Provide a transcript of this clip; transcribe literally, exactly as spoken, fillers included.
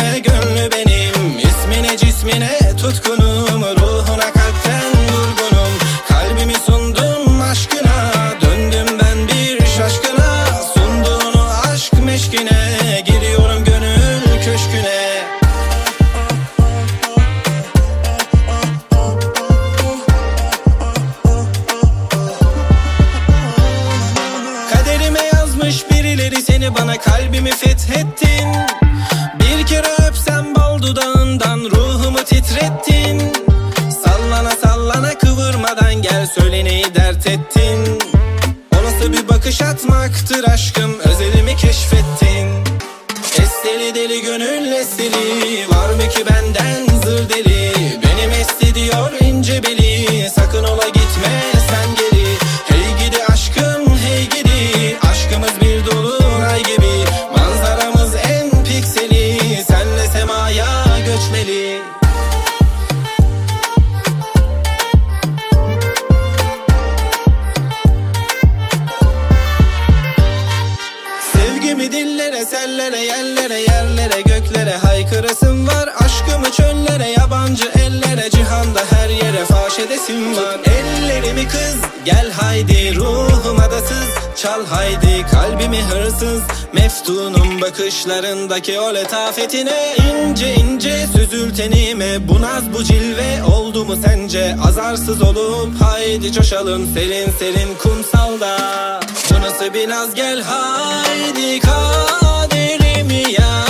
cismine gönlü benim. İsmine cismine tutkunum, ruhuna kalpten vurgunum. Kalbimi sundum aşkına, döndüm ben bir şaşkına. Sunduğunu aşk meşkine, giriyorum gönül köşküne. Kaderime yazmış birileri seni, bana kalbimi fethettin. Bir kere öpsem bal dudağından ruhumu titrettin. Sallana sallana kıvırmadan gel, söyle neyi dert ettin. O nasıl bir bakış atmaktır aşkım, özelimi keşfettin. Esteli deli gönül esteli, var mı ki benden zır deli. Benim esti diyor ince beli, sakın ola gitme sen geri. Hey gidi aşkım hey gidi, aşkımız bir dolunay gibi. Manzaramız en pikseli, senle semaya göçmeli. Sevgimi dillere, sellere, yerlere, yerlere, göklere haykırasım var. Aşkımı çöllere, yabancı ellere, cihanda her yere faş edesim var. Ellerimi kız, gel haydi, ruhuma da sız, çal haydi kalbimi hırsız. Meftunum bakışlarındaki o letafetine, ince ince süzül tenime. Bu naz bu cilve oldu mu sence? Azarsız olup haydi coşalım serin serin kumsalda. Bu nasıl bir naz, gel haydi kaderimi ya.